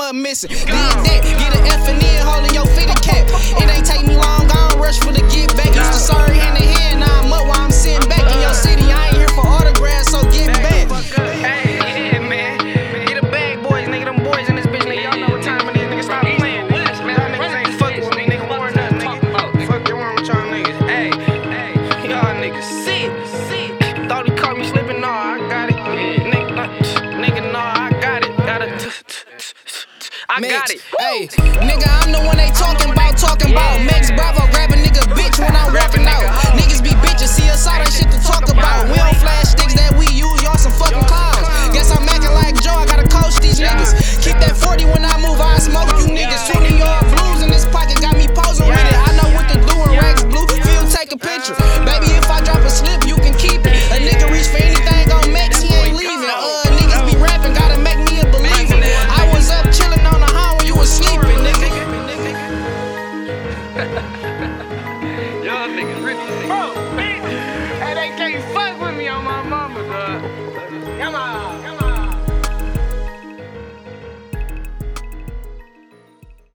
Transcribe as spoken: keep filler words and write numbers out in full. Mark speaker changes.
Speaker 1: up missing. Did that, get an F and then holding your feet a cap. It ain't take me long, I don't rush for the get back. Used to serve hand in hand, now I'm up while I'm sitting back in your city. I ain't here for autographs, so get back.
Speaker 2: Hey, yeah, man. Get a bag, boys, nigga. Them boys in this bitch, nigga. Y'all know what time it is, nigga. Stop playing, nigga. Y'all niggas ain't fucking with me, nigga. War nothing, nigga. Fuck your wrong with y'all niggas. Hey, hey, y'all niggas sick, sick. Thought he caught me slipping, no, I got it. Nigga, nigga, no, I got it. Got it. I got it.
Speaker 1: Hey, nigga, I'm the one they talking about, talking about. Max Bravo, grab a nigga bitch when I'm rapping out. Niggas be bitches, see us all that shit to talk about. We don't flash sticks that we use, y'all some fucking clowns. Guess I'm acting like Joe, I gotta coach these niggas. Keep that forty when I move, I smoke you niggas. twenty yard blues in this pocket, got me posing with it. I know what to do in Rex Blue, feel take a picture. Baby, if I drop a slip, you can keep it. A nigga reach for anything on Max, he ain't leaving. Uh, niggas be rapping, gotta make me a believer. I was up chilling on the high when you was sleeping, nigga.
Speaker 2: Y'all niggas really. Bro, man.